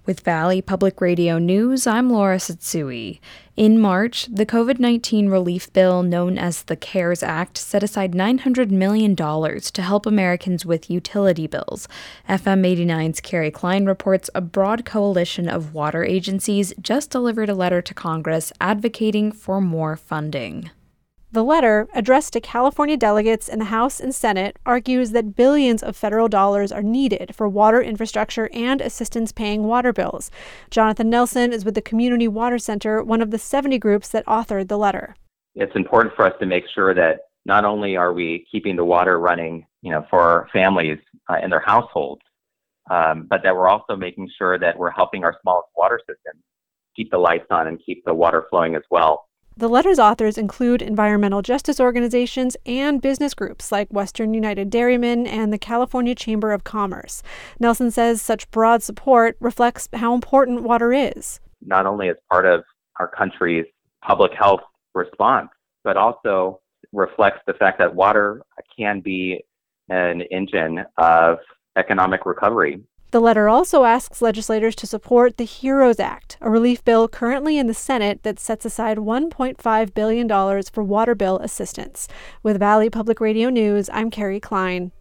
With Valley Public Radio News, I'm Laura Satsui. In March, the COVID-19 relief bill known as the CARES Act set aside $900 million to help Americans with utility bills. FM 89's Carrie Klein reports a broad coalition of water agencies just delivered a letter to Congress advocating for more funding. The letter, addressed to California delegates in the House and Senate, argues that billions of federal dollars are needed for water infrastructure and assistance paying water bills. Jonathan Nelson is with the Community Water Center, one of the 70 groups that authored the letter. It's important for us to make sure that not only are we keeping the water running, for families in their households, but that we're also making sure that we're helping our smallest water systems keep the lights on and keep the water flowing as well. The letter's authors include environmental justice organizations and business groups like Western United Dairymen and the California Chamber of Commerce. Nelson says such broad support reflects how important water is. Not only as part of our country's public health response, but also reflects the fact that water can be an engine of economic recovery. The letter also asks legislators to support the HEROES Act, a relief bill currently in the Senate that sets aside $1.5 billion for water bill assistance. With Valley Public Radio News, I'm Carrie Klein.